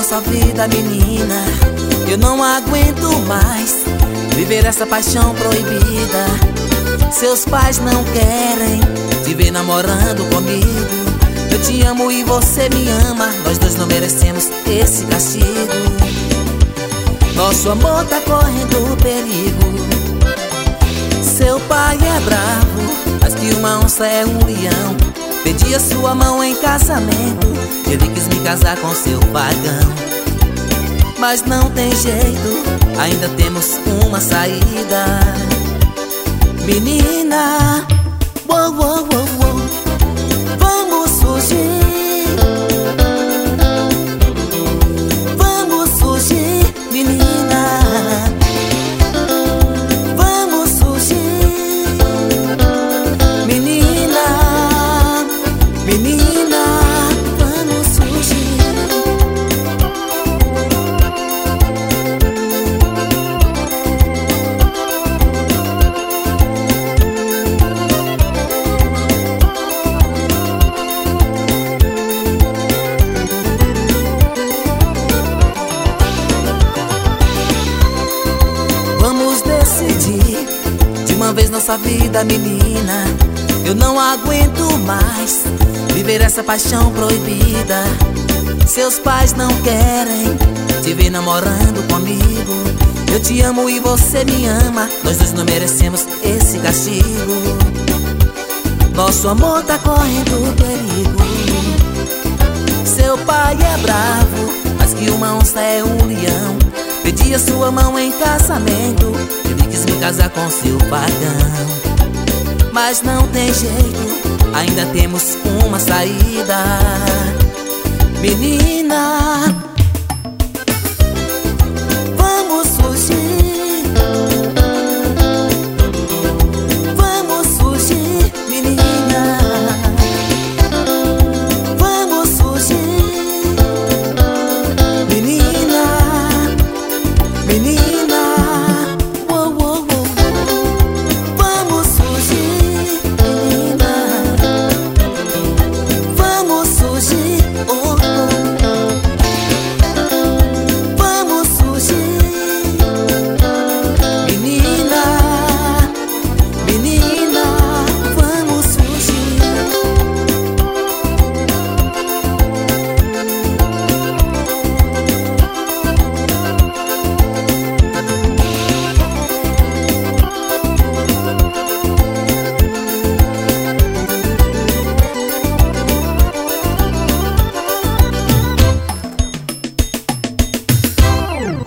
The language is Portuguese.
nossa vida, menina, eu não aguento mais viver essa paixão proibida. Seus pais não querem te ver namorando comigo. Eu te amo e você me ama, nós dois não merecemos esse castigo. Nosso amor tá correndo perigo. Seu pai é bravo, mas que uma onça é um leão. Pedi a sua mão em casamento, ele quis me casar com seu pagão. Mas não tem jeito, ainda temos uma saída. Menina, uou, uou, uou, uou, vamos fugir. Vamos fugir, menina. Vamos fugir. Menina, menina, vamos fugir. Vamos decidir de uma vez nossa vida, menina. Eu não aguento mais viver essa paixão proibida. Seus pais não querem te ver namorando comigo. Eu te amo e você me ama, nós dois não merecemos esse castigo. Nosso amor tá correndo perigo. Seu pai é bravo, mas que uma onça é um leão. Pedi a sua mão em casamento, ele quis me casar com seu pagão. Mas não tem jeito, ainda temos uma saída. Menina,